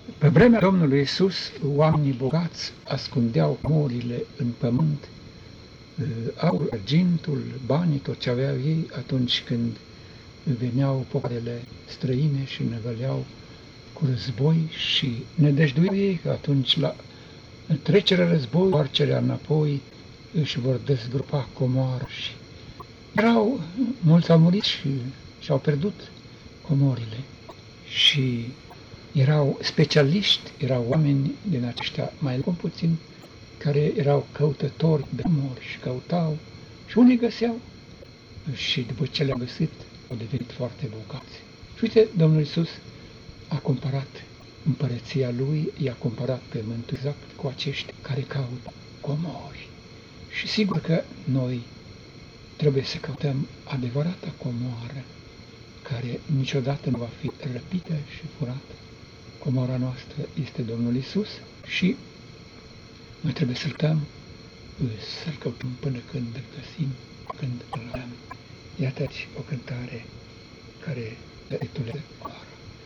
Pe vremea Domnului Iisus, oamenii bogați ascundeau morile în pământ, aur, argintul, banii, tot ce aveau ei atunci când veneau popoarele străine și năvăleau cu război și nădăjduiau ei că atunci la trecerea războiului, întoarcerea înapoi, își vor dezgropa comoara și mulți au murit și-au pierdut comorile și erau specialiști, erau oameni din aceștia mai puțin, care erau căutători de comori și căutau și unii găseau și după ce le-au găsit au devenit foarte bogați. Și uite, Domnul Iisus a comparat împărăția Lui, i-a comparat pământul exact cu aceștia care caută comori. Și sigur că noi trebuie să căutăm adevărata comoară, care niciodată nu va fi răpită și furată. Comoara noastră este Domnul Iisus și noi trebuie să-L căutăm până când îl găsim, când îl avem. Iată aici o cântare care titulează Comoara.